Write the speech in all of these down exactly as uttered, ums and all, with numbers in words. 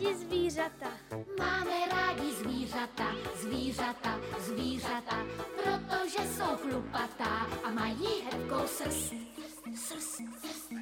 rádi zvířata. Máme rádi zvířata, zvířata, zvířata, protože jsou chlupatá a mají hebkou srst. Srst, srst.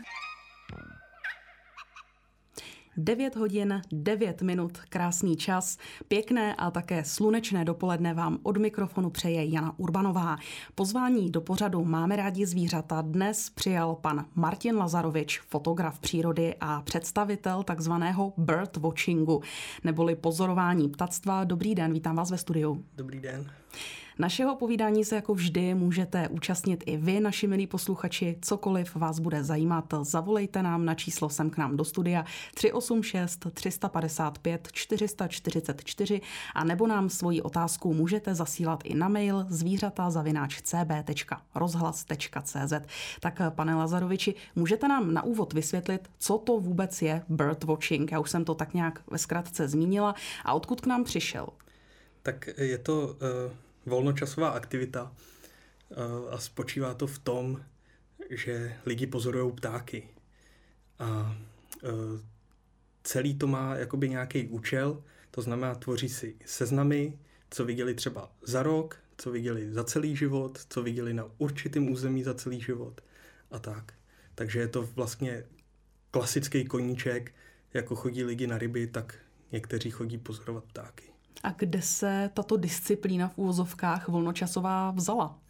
devět hodin, devět minut, krásný čas, pěkné a také slunečné dopoledne vám od mikrofonu přeje Jana Urbanová. Pozvání do pořadu Máme rádi zvířata dnes přijal pan Martin Lazarovič, fotograf přírody a představitel takzvaného bird watchingu, neboli pozorování ptactva. Dobrý den, vítám vás ve studiu. Dobrý den. Našeho povídání se jako vždy můžete účastnit i vy, naši milí posluchači. Cokoliv vás bude zajímat, zavolejte nám na číslo sem k nám do studia tři osm šest tři padesát pět čtyři čtyřicet čtyři a nebo nám svoji otázku můžete zasílat i na mail zvířata zavináč c b tečka rozhlas tečka c z. Tak pane Lazaroviči, můžete nám na úvod vysvětlit, co to vůbec je bird watching? Já už jsem to tak nějak ve zkratce zmínila. A odkud k nám přišel? Tak je to uh... volnočasová aktivita a spočívá to v tom, že lidi pozorují ptáky. A celý to má jakoby nějaký účel, to znamená tvoří si seznamy, co viděli třeba za rok, co viděli za celý život, co viděli na určitém území za celý život a tak. Takže je to vlastně klasický koníček, jako chodí lidi na ryby, tak někteří chodí pozorovat ptáky. A kde se tato disciplína v úvozovkách volnočasová vzala?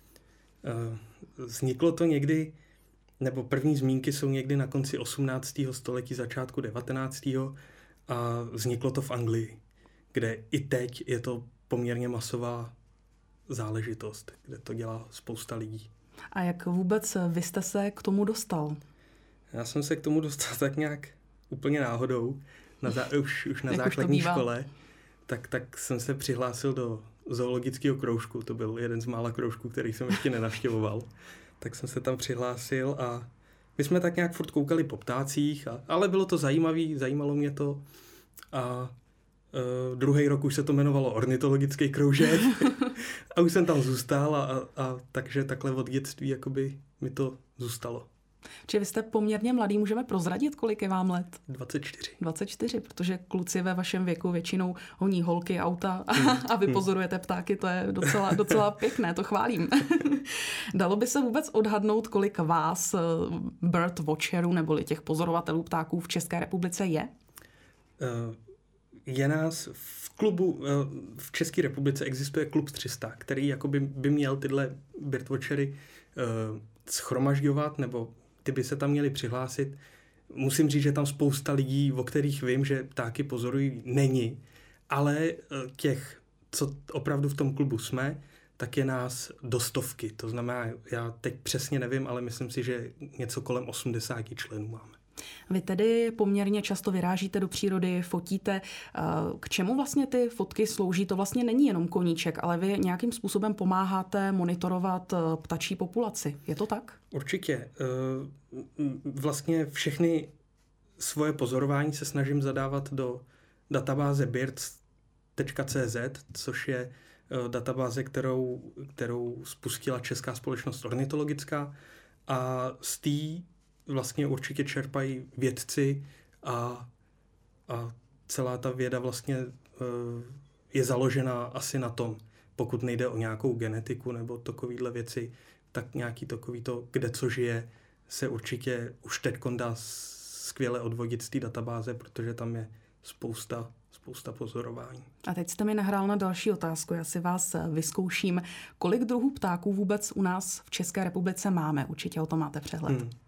Vzniklo to někdy, nebo první zmínky jsou někdy na konci osmnáctého století, začátku devatenáctého a vzniklo to v Anglii, kde i teď je to poměrně masová záležitost, kde to dělá spousta lidí. A jak vůbec vy jste se k tomu dostal? Já jsem se k tomu dostal tak nějak úplně náhodou, na zá, už, už na základní škole. Tak, tak jsem se přihlásil do zoologického kroužku. To byl jeden z mála kroužků, který jsem ještě nenavštěvoval. Tak jsem se tam přihlásil a my jsme tak nějak furt koukali po ptácích, a, ale bylo to zajímavý, zajímalo mě to. A e, druhý rok už se to jmenovalo ornitologický kroužek a už jsem tam zůstal a, a, a takže takhle od dětství jakoby mi to zůstalo. Či vy jste poměrně mladý, můžeme prozradit, kolik je vám let? dvacet čtyři. dvacet čtyři, protože kluci ve vašem věku většinou honí holky, auta a vy pozorujete ptáky, to je docela, docela pěkné, to chválím. Dalo by se vůbec odhadnout, kolik vás bird watcherů neboli těch pozorovatelů ptáků v České republice je? Je nás v klubu, v České republice existuje klub tři sta, který jakoby by měl tyhle bird watchery shromažďovat, nebo ty by se tam měli přihlásit. Musím říct, že tam spousta lidí, o kterých vím, že ptáky pozorují, není, ale těch, co opravdu v tom klubu jsme, tak je nás do stovky. To znamená, já teď přesně nevím, ale myslím si, že něco kolem osmdesáti členů máme. Vy tedy poměrně často vyrážíte do přírody, fotíte. K čemu vlastně ty fotky slouží? To vlastně není jenom koníček, ale vy nějakým způsobem pomáháte monitorovat ptačí populaci. Je to tak? Určitě. Vlastně všechny svoje pozorování se snažím zadávat do databáze birds tečka c z, což je databáze, kterou, kterou spustila Česká společnost ornitologická a z té vlastně určitě čerpají vědci a, a celá ta věda vlastně je založena asi na tom, pokud nejde o nějakou genetiku nebo takovýhle věci, tak nějaký takový to, kde co žije, se určitě už teď dá skvěle odvodit z té databáze, protože tam je spousta, spousta pozorování. A teď jste mi nahrál na další otázku, já si vás vyzkouším. Kolik druhů ptáků vůbec u nás v České republice máme? Určitě o tom máte přehled. Hmm.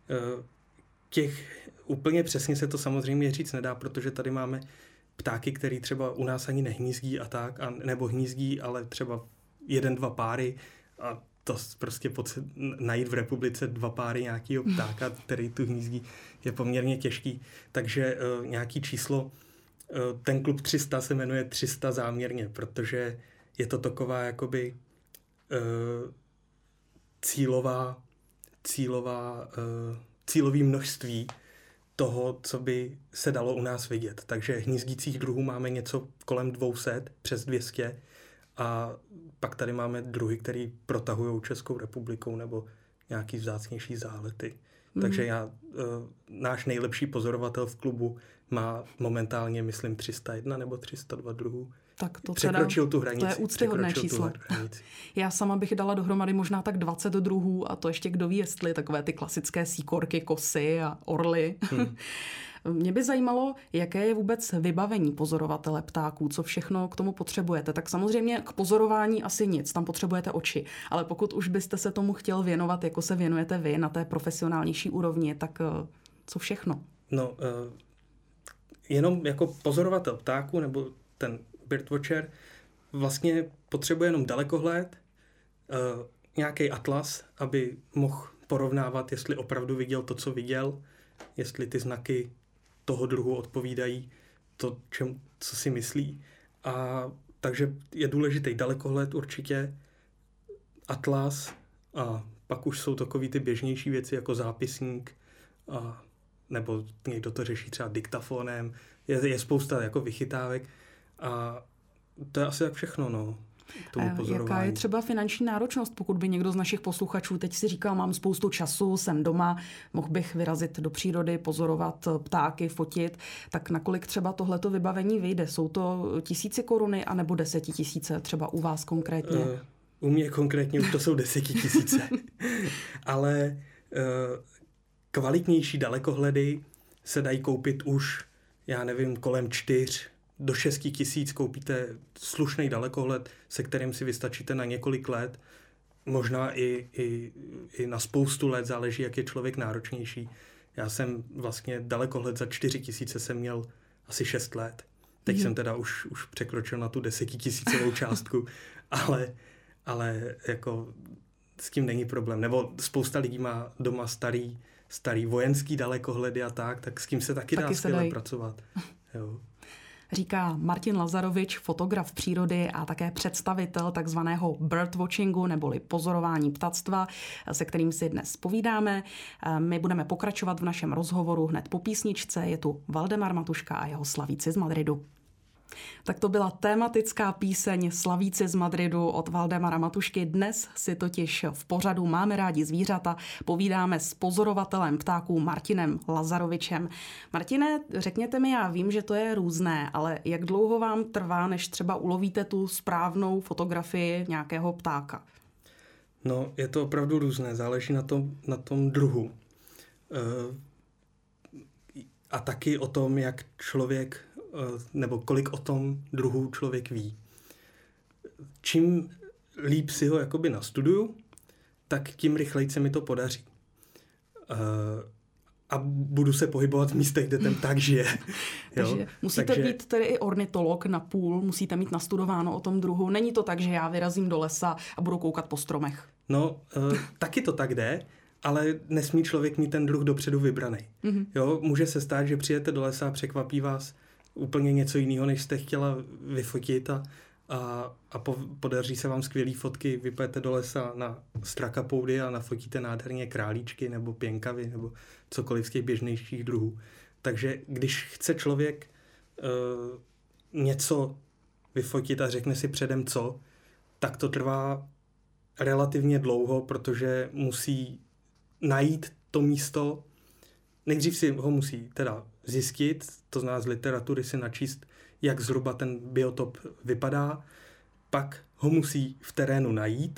Těch úplně přesně se to samozřejmě říct nedá, protože tady máme ptáky, který třeba u nás ani nehnízdí a tak, a, nebo hnízdí, ale třeba jeden, dva páry a to prostě pod, najít v republice dva páry nějakého ptáka, který tu hnízdí, je poměrně těžký. Takže uh, nějaký číslo, uh, ten klub tři sta se jmenuje tři sta záměrně, protože je to taková jakoby uh, cílová cílová, uh, cílový množství toho, co by se dalo u nás vidět. Takže hnízdících druhů máme něco kolem dvě stě, přes dvě stě a pak tady máme druhy, které protahují Českou republikou nebo nějaký vzácnější zálety. Takže já, náš nejlepší pozorovatel v klubu má momentálně, myslím, tři sta jedna nebo tři sta dva druhů. Tak to překročil teda, tu hranici. To je úctyhodné číslo. Já sama bych dala dohromady možná tak dvacet druhů a to ještě kdo ví, jestli takové ty klasické síkorky, kosy a orly. Hmm. Mě by zajímalo, jaké je vůbec vybavení pozorovatele ptáků, co všechno k tomu potřebujete. Tak samozřejmě k pozorování asi nic, tam potřebujete oči. Ale pokud už byste se tomu chtěl věnovat, jako se věnujete vy na té profesionálnější úrovni, tak co všechno? No, uh, jenom jako pozorovatel ptáků nebo ten birdwatcher vlastně potřebuje jenom dalekohled, uh, nějaký atlas, aby mohl porovnávat, jestli opravdu viděl to, co viděl, jestli ty znaky toho druhu odpovídají to, čem, co si myslí. A takže je důležitý dalekohled určitě, atlas a pak už jsou takový ty běžnější věci jako zápisník a, nebo někdo to řeší třeba diktafonem. Je, je spousta jako vychytávek a to je asi tak všechno, no. Jaká je třeba finanční náročnost, pokud by někdo z našich posluchačů teď si říkal, mám spoustu času, jsem doma, mohl bych vyrazit do přírody, pozorovat ptáky, fotit, tak nakolik třeba tohleto vybavení vyjde? Jsou to tisíci koruny anebo desetitisíce třeba u vás konkrétně? Uh, u mě konkrétně už to jsou desetitisíce. Ale uh, kvalitnější dalekohledy se dají koupit už, já nevím, kolem čtyř do šesti tisíc koupíte slušný dalekohled, se kterým si vystačíte na několik let, možná i, i, i na spoustu let, záleží, jak je člověk náročnější. Já jsem vlastně dalekohled za čtyři tisíce jsem měl asi šest let. Teď mm. jsem teda už, už překročil na tu desetitisícovou částku, ale, ale jako s tím není problém. Nebo spousta lidí má doma starý, starý vojenský dalekohledy a tak, tak s tím se taky, taky dá skvěle pracovat. Jo. Říká Martin Lazarovič, fotograf přírody a také představitel takzvaného birdwatchingu neboli pozorování ptactva, se kterým si dnes povídáme. My budeme pokračovat v našem rozhovoru hned po písničce. Je tu Valdemar Matuška a jeho Slavíci z Madridu. Tak to byla tematická píseň Slavíci z Madridu od Valdemara Matušky. Dnes si totiž v pořadu Máme rádi zvířata povídáme s pozorovatelem ptáků Martinem Lazarovičem. Martine, řekněte mi, já vím, že to je různé, ale jak dlouho vám trvá, než třeba ulovíte tu správnou fotografii nějakého ptáka? No, je to opravdu různé, záleží na tom, na tom druhu. A taky o tom, jak člověk nebo kolik o tom druhu člověk ví. Čím líp si ho jakoby nastuduju, tak tím rychleji se mi to podaří. A budu se pohybovat v místech, kde ten pták žije. Takže jo? Musíte takže... být tedy i ornitolog na půl, musíte mít nastudováno o tom druhu. Není to tak, že já vyrazím do lesa a budu koukat po stromech. No, uh, taky to tak jde, ale nesmí člověk mít ten druh dopředu vybraný. Mm-hmm. Jo, může se stát, že přijete do lesa a překvapí vás úplně něco jiného, než jste chtěla vyfotit a, a, a po, podaří se vám skvělý fotky, vypojete do lesa na strakapoudy a nafotíte nádherně králíčky nebo pěnkavy nebo cokoliv z těch běžnějších druhů. Takže když chce člověk uh, něco vyfotit a řekne si předem co, tak to trvá relativně dlouho, protože musí najít to místo. Nejdřív si ho musí teda zjistit, to znamená z literatury si načíst, jak zhruba ten biotop vypadá, pak ho musí v terénu najít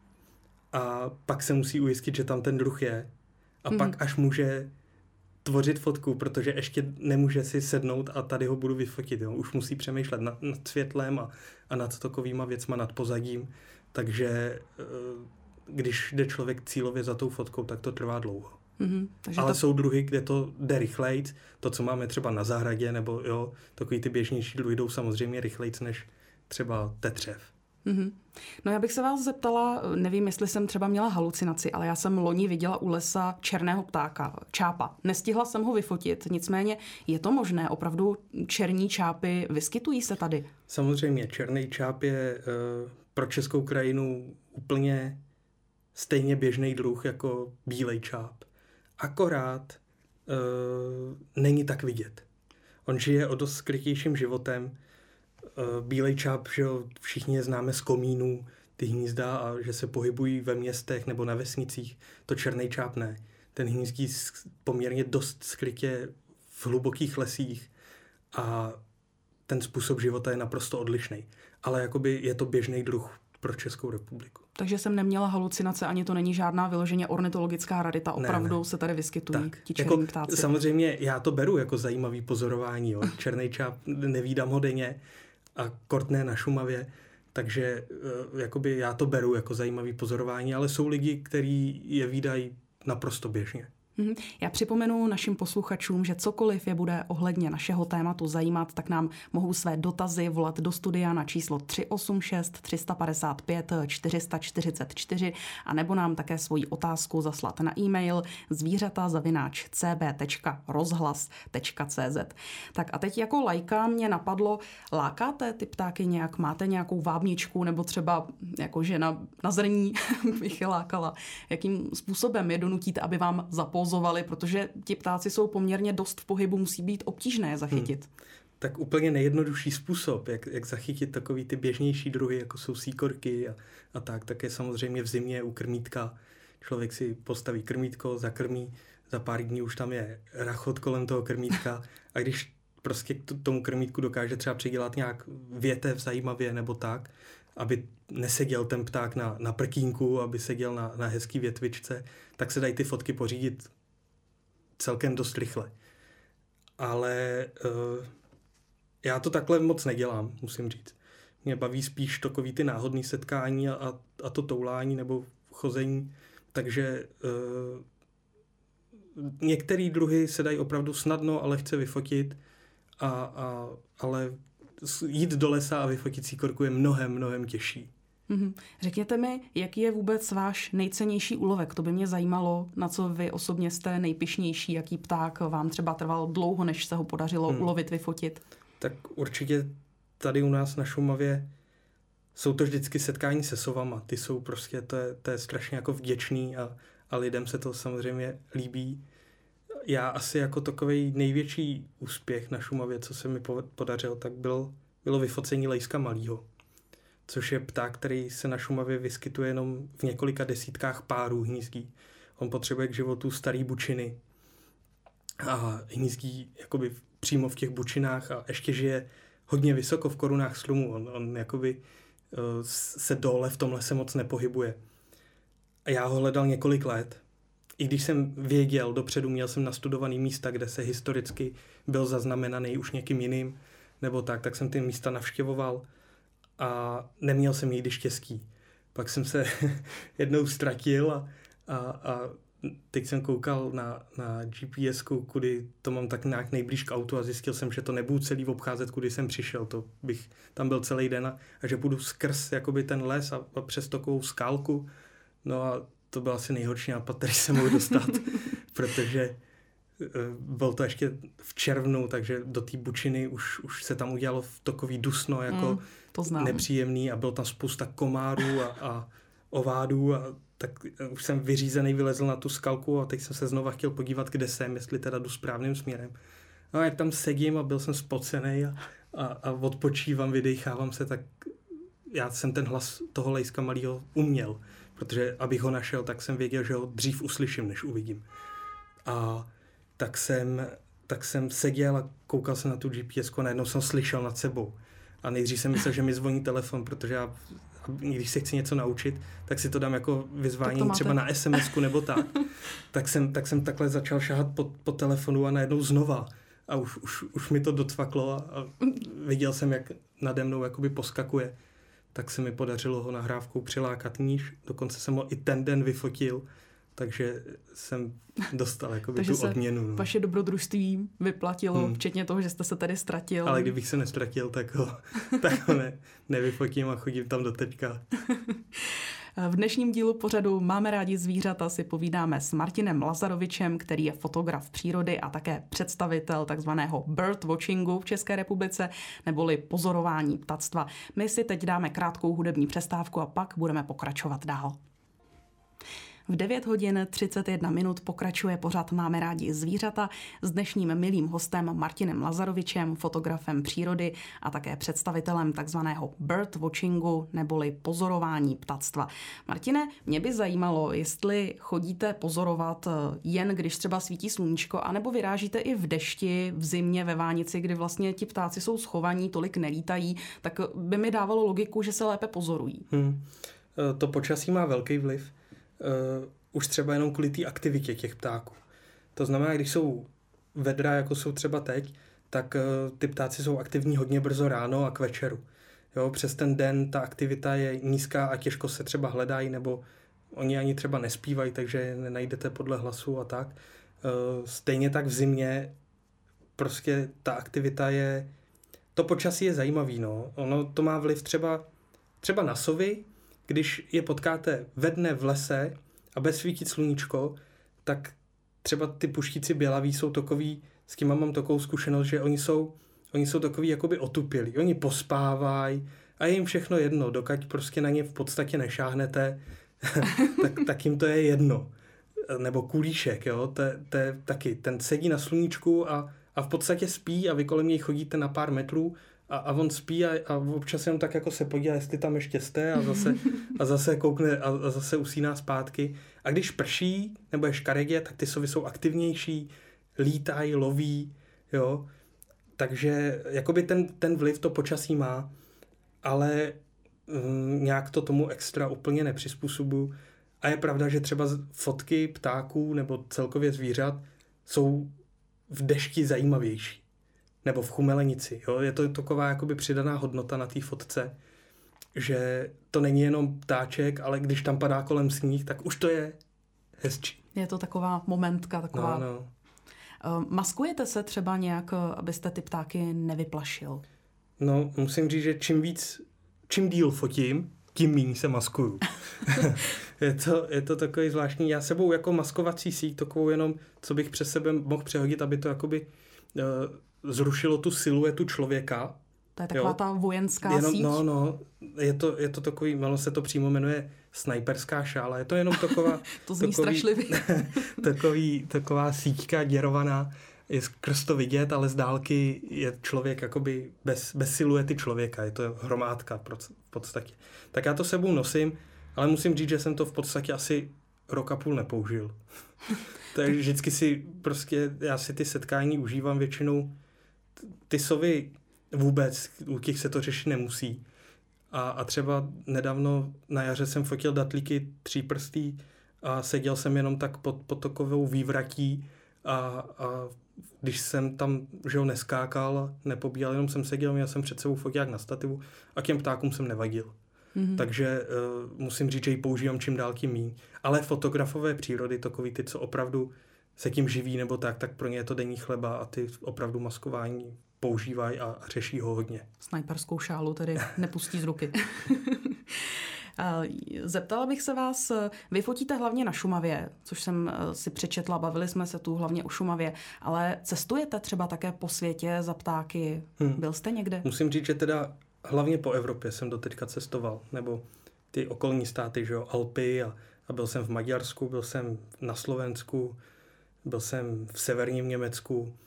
a pak se musí ujistit, že tam ten druh je a mm. pak až může tvořit fotku, protože ještě nemůže si sednout a tady ho budu vyfotit. Jo. Už musí přemýšlet nad, nad světlem a, a nad takovýma věcma, nad pozadím, takže když jde člověk cílově za tou fotkou, tak to trvá dlouho. Mm-hmm, ale to... jsou druhy, kde to jde rychlejc, to, co máme třeba na zahradě, nebo jo, takový ty běžnější druhy jdou samozřejmě rychlejc než třeba tetřev. Mm-hmm. No já bych se vás zeptala, nevím, jestli jsem třeba měla halucinaci, ale já jsem loni viděla u lesa černého ptáka, čápa. Nestihla jsem ho vyfotit, nicméně je to možné, opravdu černí čápy vyskytují se tady? Samozřejmě, černý čáp je uh, pro českou krajinu úplně stejně běžný druh jako bílej čáp. Akorát uh, není tak vidět. On žije o dost skrytějším životem. Uh, bílej čáp, že jo, všichni je známe z komínů, ty hnízda a že se pohybují ve městech nebo na vesnicích. To černý čáp ne. ten hnízdí poměrně dost skrytě v hlubokých lesích a ten způsob života je naprosto odlišný. Ale jakoby je to běžný druh pro Českou republiku. Takže jsem neměla halucinace, ani to není žádná vyloženě ornitologická rarita, opravdu ne, ne. se tady vyskytují tak, ti černí jako, ptáci. Samozřejmě já to beru jako zajímavý pozorování. Jo. Černý čáp, nevídám ho denně a kort ne na Šumavě, takže uh, jakoby já to beru jako zajímavý pozorování, ale jsou lidi, kteří je vídají naprosto běžně. Já připomenu našim posluchačům, že cokoliv je bude ohledně našeho tématu zajímat, tak nám mohou své dotazy volat do studia na číslo tři osm šest tři padesát pět čtyři čtyřicet čtyři a nebo nám také svoji otázku zaslat na e-mail zvířata zavináč c b tečka rozhlas tečka c z. Tak a teď jako laika mě napadlo, lákáte ty ptáky nějak, máte nějakou vábničku nebo třeba jako žena na zrní bych je lákala. Jakým způsobem je donutíte, aby vám zapozovali, protože ti ptáci jsou poměrně dost v pohybu, musí být obtížné je zachytit. Hmm. Tak úplně nejjednodušší způsob, jak, jak zachytit takový ty běžnější druhy, jako jsou síkorky a, a tak, tak je samozřejmě v zimě u krmítka. Člověk si postaví krmítko, zakrmí, za pár dní už tam je rachot kolem toho krmítka a když prostě k tomu krmítku dokáže třeba přidělat nějak větev zajímavě nebo tak, aby neseděl ten pták na, na prkínku, aby seděl na, na hezký větvičce, tak se dají ty fotky pořídit celkem dost rychle. Ale uh, já to takhle moc nedělám, musím říct. Mě baví spíš takový ty náhodný setkání a, a to toulání nebo chození, takže uh, některé druhy se dají opravdu snadno a lehce vyfotit, a, a, ale jít do lesa a vyfotit síkorku je mnohem, mnohem těžší. Mm-hmm. Řekněte mi, jaký je vůbec váš nejcennější úlovek? To by mě zajímalo, na co vy osobně jste nejpyšnější, jaký pták vám třeba trval dlouho, než se ho podařilo hmm. ulovit, vyfotit? Tak určitě tady u nás na Šumavě jsou to vždycky setkání se sovama. Ty jsou prostě, to je, to je strašně jako vděčný a, a lidem se to samozřejmě líbí. Já asi jako takovej největší úspěch na Šumavě, co se mi podařilo, tak byl, bylo vyfocení lejska malýho, což je pták, který se na Šumavě vyskytuje jenom v několika desítkách párů hnízdí. On potřebuje k životu starý bučiny a hnízdí jakoby přímo v těch bučinách a ještě žije hodně vysoko v korunách slumu. On, on jakoby uh, se dole v tom lese moc nepohybuje. A já ho hledal několik let. I když jsem věděl dopředu, měl jsem nastudovaný místa, kde se historicky byl zaznamenaný už někým jiným, nebo tak, tak jsem ty místa navštěvoval a neměl jsem nikdy štěstí. Pak jsem se jednou ztratil a, a, a teď jsem koukal na, na G P S ku, kudy to mám tak nějak nejblíž k autu a zjistil jsem, že to nebudu celý obcházet, kudy jsem přišel. To bych tam byl celý den a, a že půjdu skrz jakoby ten les a, a přes takovou skálku. No a to byl asi nejhorší nápad, který jsem mohl dostat, protože byl to ještě v červnu, takže do té bučiny už, už se tam udělalo takový dusno, jako mm, to znám. nepříjemný a byl tam spousta komárů a, a ovádů a tak už jsem vyřízený vylezl na tu skalku a teď jsem se znova chtěl podívat, kde jsem, jestli teda jdu správným směrem. No a jak tam sedím a byl jsem spocený a, a, a odpočívám, vydechávám se, tak já jsem ten hlas toho lejska malýho uměl, protože abych ho našel, tak jsem věděl, že ho dřív uslyším, než uvidím. A tak jsem, tak jsem seděl a koukal jsem na tu G P S ku a najednou jsem slyšel nad sebou. A nejdřív jsem myslel, že mi zvoní telefon, protože já, když se chci něco naučit, tak si to dám jako vyzvání třeba na es em esku nebo tak. tak, jsem, tak jsem takhle začal šahat po, po telefonu a najednou znova. A už, už, už mi to docvaklo a, a viděl jsem, jak nade mnou jakoby poskakuje. Tak se mi podařilo ho nahrávkou přilákat níž. Dokonce jsem ho i ten den vyfotil, takže jsem dostal jakoby tu odměnu. No. Vaše dobrodružství vyplatilo, hmm. včetně toho, že jste se tady ztratil. Ale kdybych se nestratil, tak ho, tak ho ne, nevyfotím a chodím tam do teďka. V dnešním dílu pořadu Máme rádi zvířata si povídáme s Martinem Lazarovičem, který je fotograf přírody a také představitel takzvaného bird watchingu v České republice, neboli pozorování ptactva. My si teď dáme krátkou hudební přestávku a pak budeme pokračovat dál. V devět hodin třicet jedna minut pokračuje pořad Máme rádi zvířata s dnešním milým hostem Martinem Lazarovičem, fotografem přírody a také představitelem takzvaného bird watchingu neboli pozorování ptactva. Martine, mě by zajímalo, jestli chodíte pozorovat jen když třeba svítí sluníčko, anebo vyrážíte i v dešti, v zimě, ve Vánici, kdy vlastně ti ptáci jsou schovaní, tolik nelítají, tak by mi dávalo logiku, že se lépe pozorují. Hmm. To počasí má velký vliv. Uh, už třeba jenom kvůli té aktivitě těch ptáků. To znamená, když jsou vedra, jako jsou třeba teď, tak uh, ty ptáci jsou aktivní hodně brzo ráno a k večeru. Jo, přes ten den ta aktivita je nízká a těžko se třeba hledají, nebo oni ani třeba nespívají, takže je nenajdete podle hlasu a tak. Uh, stejně tak v zimě prostě ta aktivita je... To počasí je zajímavý, no. Ono to má vliv třeba, třeba na sovy. Když je potkáte ve dne v lese a bez svítit sluníčko, tak třeba ty puštíci bělaví jsou takový, s tím mám takovou zkušenost, že oni jsou, oni jsou takový jakoby otupělí. Oni pospávají a je jim všechno jedno, dokud prostě na ně v podstatě nešáhnete, tak, tak jim to je jedno. Nebo kulíšek, jo, to, to je taky, ten sedí na sluníčku a, a v podstatě spí a vy kolem něj chodíte na pár metrů a, a on spí a, a občas jenom tak jako se podívá, jestli tam ještě jste a zase, a zase koukne a, a zase usíná zpátky. A když prší nebo je škaredě, tak ty sovy jsou aktivnější, lítají, loví, jo. Takže jakoby ten, ten vliv to počasí má, ale mm, nějak to tomu extra úplně nepřizpůsobuju. A je pravda, že třeba fotky ptáků nebo celkově zvířat jsou v dešti zajímavější. Nebo v chumelenici. Jo? Je to taková jakoby přidaná hodnota na té fotce, že to není jenom ptáček, ale když tam padá kolem sníh, tak už to je hezčí. Je to taková momentka, taková... No, no. Maskujete se třeba nějak, abyste ty ptáky nevyplašil? No, musím říct, že čím víc, čím díl fotím, tím méně se maskuju. je, to, je to takový zvláštní. Já sebou jako maskovací síť, takovou jenom, co bych přes sebe mohl přehodit, aby to jakoby uh, zrušilo tu siluetu člověka. To je taková jo? ta vojenská jenom, síť? No, no. Je to, je to takový, malo se to přímo jmenuje snajperská šála. Je to jenom taková... to zní takový, strašlivě. takový, taková síťka děrovaná. Je skrz to vidět, ale z dálky je člověk jakoby bez, bez siluety člověka. Je to hromádka v podstatě. Tak já to sebou nosím, ale musím říct, že jsem to v podstatě asi rok a půl nepoužil. Takže vždycky si prostě, já si ty setkání užívám většinou. Ty sovy vůbec, u těch se to řešit nemusí. A, a třeba nedávno na jaře jsem fotil datlíky tříprstý a seděl jsem jenom tak pod potokovou vývratí a, a když jsem tam, že ho neskákal, nepobíjal, jenom jsem seděl, měl jsem před sebou foťák na stativu a k těm ptákům jsem nevadil. Mm-hmm. Takže uh, musím říct, že ji používám čím dál tím míň. Ale fotografové přírody, takový ty, co opravdu se tím živí nebo tak, tak pro ně je to denní chleba a ty opravdu maskování používají a, a řeší ho hodně. Snajperskou šálu tedy nepustí z ruky. Zeptala bych se vás, vy fotíte hlavně na Šumavě, což jsem si přečetla, bavili jsme se tu hlavně o Šumavě, ale cestujete třeba také po světě za ptáky? Hmm. Byl jste někde? Musím říct, že teda hlavně po Evropě jsem doteďka cestoval, nebo ty okolní státy, že jo, Alpy a, a byl jsem v Maďarsku, byl jsem na Slovensku, byl jsem v severním Německu, uh,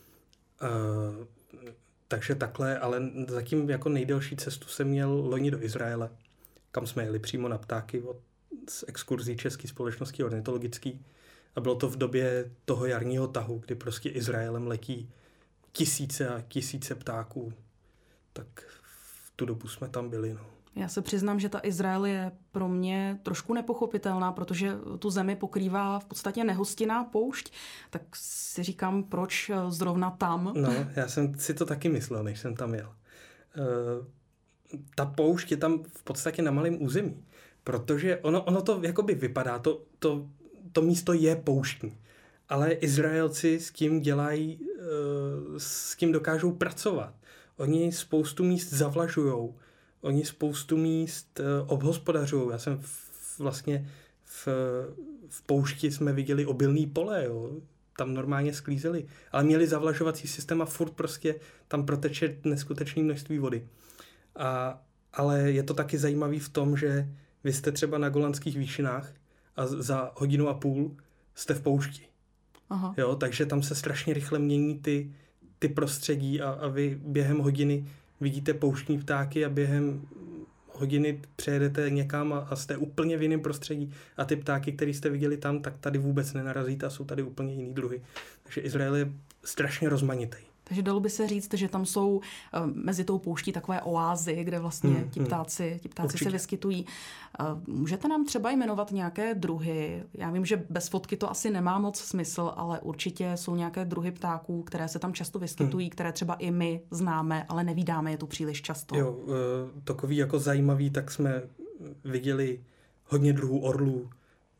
takže takhle, ale zatím jako nejdelší cestu jsem měl loni do Izraele, kam jsme jeli přímo na ptáky od, z exkurzí České společnosti ornitologický. A bylo to v době toho jarního tahu, kdy prostě Izraelem letí tisíce a tisíce ptáků. Tak v tu dobu jsme tam byli. No. Já se přiznám, že ta Izrael je pro mě trošku nepochopitelná, protože tu zemi pokrývá v podstatě nehostinná poušť. Tak si říkám, proč zrovna tam? No, já jsem si to taky myslel, než jsem tam jel. Uh, ta poušť je tam v podstatě na malém území, protože ono, ono to jakoby vypadá, to, to, to místo je pouštní, ale Izraelci s tím dělají, s tím dokážou pracovat. Oni spoustu míst zavlažujou, oni spoustu míst obhospodařují. Já jsem vlastně v, v poušti jsme viděli obilný pole, jo. Tam normálně sklízeli, ale měli zavlažovací systém a furt prostě tam proteče neskutečné množství vody. A, ale je to taky zajímavý v tom, že vy jste třeba na Golanských výšinách a za hodinu a půl jste v poušti. Aha. Jo, takže tam se strašně rychle mění ty, ty prostředí a, a vy během hodiny vidíte pouštní ptáky a během hodiny přejedete někam a, a jste úplně v jiném prostředí a ty ptáky, které jste viděli tam, tak tady vůbec nenarazíte a jsou tady úplně jiný druhy. Takže Izrael je strašně rozmanitý. Takže dalo by se říct, že tam jsou uh, mezi tou pouští takové oázy, kde vlastně hmm, ti ptáci, ti ptáci se vyskytují. Uh, můžete nám třeba jmenovat nějaké druhy? Já vím, že bez fotky to asi nemá moc smysl, ale určitě jsou nějaké druhy ptáků, které se tam často vyskytují, hmm. které třeba i my známe, ale nevídáme je tu příliš často. Jo, uh, takový jako zajímavý, tak jsme viděli hodně druhů orlů. Uh,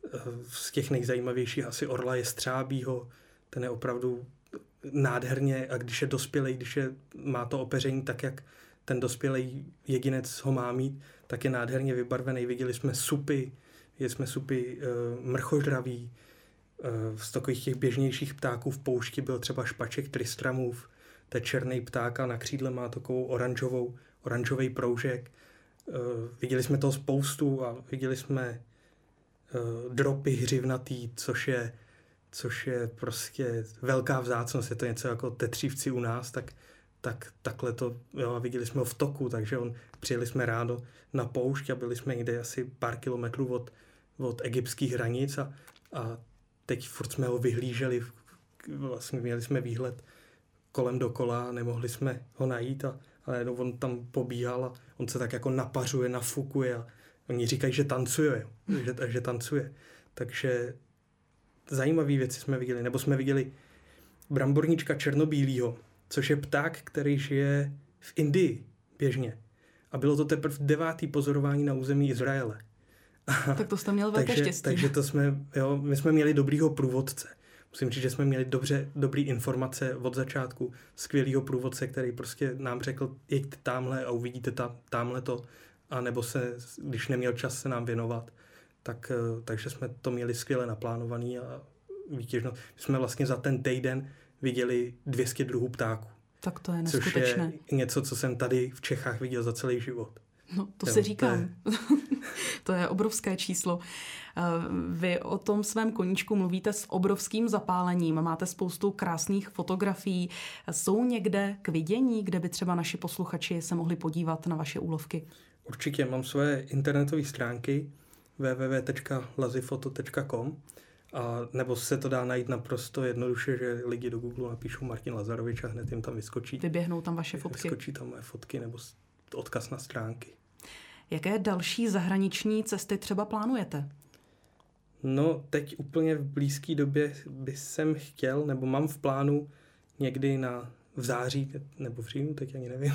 z těch nejzajímavějších asi orla je střábího. Ten je opravdu nádherně, a když je dospělej, když je, má to opeření tak, jak ten dospělej jedinec ho má mít, tak je nádherně vybarvený. Viděli jsme supy, viděli jsme supy uh, mrchožraví. Uh, z takových těch běžnějších ptáků v poušti byl třeba špaček tristramův, to je černý pták a na křídle má takovou oranžovou, oranžový proužek. Uh, viděli jsme toho spoustu a viděli jsme uh, dropy hřivnatý, což je což je prostě velká vzácnost, je to něco jako tetřívci u nás, tak, tak takhle to, jo, a viděli jsme ho v toku, takže on, přijeli jsme ráno na poušť a byli jsme někde asi pár kilometrů od, od egyptských hranic a, a teď furt jsme ho vyhlíželi, vlastně měli jsme výhled kolem dokola a nemohli jsme ho najít, a, ale jenom on tam pobíhal a on se tak jako napařuje, nafukuje a oni říkají, že tancuje, že, že tancuje, takže zajímavé věci jsme viděli, nebo jsme viděli bramborníčka černobílýho, což je pták, který žije v Indii běžně. A bylo to teprve devátý pozorování na území Izraele. Tak to jste měl velké takže, štěstí. Takže to jsme, jo, my jsme měli dobrýho průvodce. Musím říct, že jsme měli dobře, dobrý informace od začátku, skvělýho průvodce, který prostě nám řekl, jeďte tamhle a uvidíte tam, tamhle to, a nebo se, když neměl čas se nám věnovat, tak, takže jsme to měli skvěle naplánovaný a výtěžno. My jsme vlastně za ten týden viděli dvě stě druhů ptáků. Tak to je neskutečné. Což je něco, co jsem tady v Čechách viděl za celý život. No, to jo, si říkám. To je... to je obrovské číslo. Vy o tom svém koníčku mluvíte s obrovským zapálením. Máte spoustu krásných fotografií. Jsou někde k vidění, kde by třeba naši posluchači se mohli podívat na vaše úlovky? Určitě. Mám své internetové stránky w w w tečka lazifoto tečka com a nebo se to dá najít naprosto jednoduše, že lidi do Google napíšou Martin Lazarovič a hned jim tam vyskočí. Vyběhnou tam vaše fotky. Vyskočí tam moje fotky nebo odkaz na stránky. Jaké další zahraniční cesty třeba plánujete? No, teď úplně v blízké době by jsem chtěl, nebo mám v plánu někdy na v září, nebo v říjnu, teď ani nevím,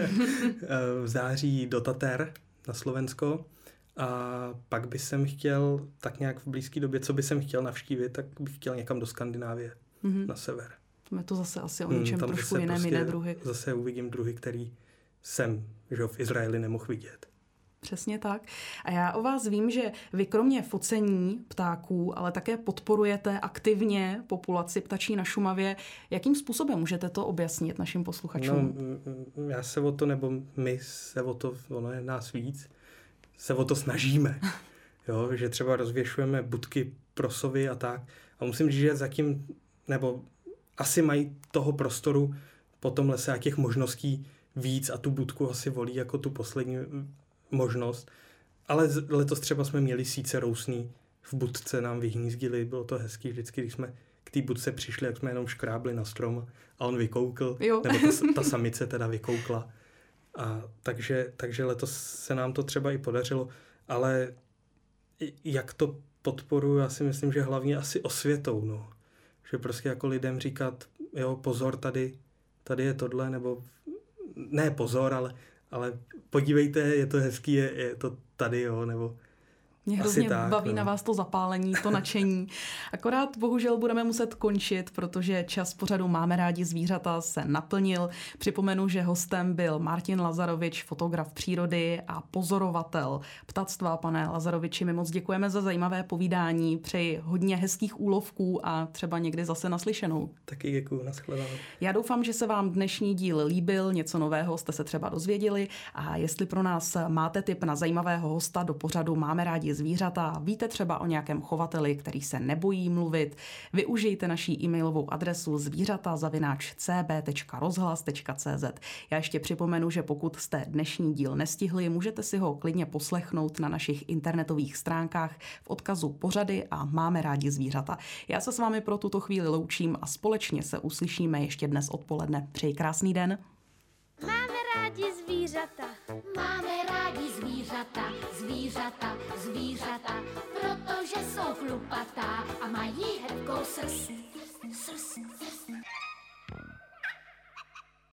v září do Tater na Slovensko. A pak by jsem chtěl tak nějak v blízké době, co by jsem chtěl navštívit, tak bych chtěl někam do Skandinávie, mm-hmm. na sever. Tam je to zase asi o něčem hmm, trošku jiném, prostě jiné druhy. Zase uvidím druhy, který jsem že v Izraeli nemohl vidět. Přesně tak. A já o vás vím, že vy kromě focení ptáků, ale také podporujete aktivně populaci ptačí na Šumavě. Jakým způsobem můžete to objasnit našim posluchačům? No, já se o to, nebo my se o to, ono je nás víc, se o to snažíme. Jo, že třeba rozvěšujeme budky pro sovy a tak. A musím říct, že zatím, nebo asi mají toho prostoru po tom lese a těch možností víc a tu budku asi volí jako tu poslední možnost. Ale letos třeba jsme měli síce rousný, v budce nám vyhnízdili, bylo to hezký vždycky, když jsme k té budce přišli, jak jsme jenom škrábli na strom a on vykoukl, jo. nebo ta, ta samice teda vykoukla. A takže, takže letos se nám to třeba i podařilo, ale jak to podporuji, já si myslím, že hlavně asi osvětou, no. Že prostě jako lidem říkat, jo, pozor, tady, tady je tohle, nebo ne pozor, ale, ale podívejte, je to hezký, je, je to tady, jo, nebo mě hrozně tak, baví no. na vás to zapálení, to nadšení. Akorát bohužel budeme muset končit, protože čas pořadu Máme rádi zvířata se naplnil. Připomenu, že hostem byl Martin Lazarovič, fotograf přírody a pozorovatel ptactva. Pane Lazaroviči, my moc děkujeme za zajímavé povídání. Přeji hodně hezkých úlovků a třeba někdy zase naslyšenou. Taky děkuju, nashledanou. Já doufám, že se vám dnešní díl líbil, něco nového jste se třeba dozvěděli a jestli pro nás máte tip na zajímavého hosta do pořadu Máme rádi rádi zvířata, víte třeba o nějakém chovateli, který se nebojí mluvit, využijte naší e-mailovou adresu zvířata zavináč c b tečka rozhlas tečka c z. Já ještě připomenu, že pokud jste dnešní díl nestihli, můžete si ho klidně poslechnout na našich internetových stránkách v odkazu pořady a Máme rádi zvířata. Já se s vámi pro tuto chvíli loučím a společně se uslyšíme ještě dnes odpoledne. Přeji krásný den. Máme rádi zvířata. Máme rádi zvířata, zvířata, zvířata, protože jsou chlupatá a mají hebkou srst.